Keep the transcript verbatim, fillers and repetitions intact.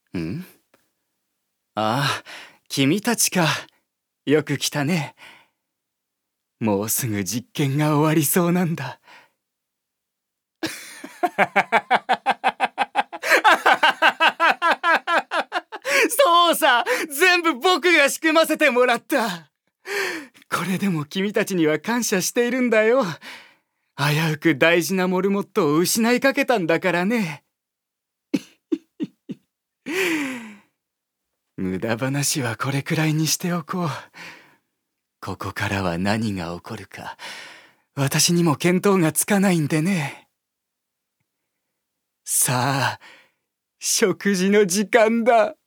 ん？ああ、君たちか。よく来たね。もうすぐ実験が終わりそうなんだ。そうさ、全部僕が仕組ませてもらった。これでも君たちには感謝しているんだよ。危うく大事なモルモットを失いかけたんだからね。無駄話はこれくらいにしておこう。ここからは何が起こるか、私にも見当がつかないんでね。さあ、食事の時間だ。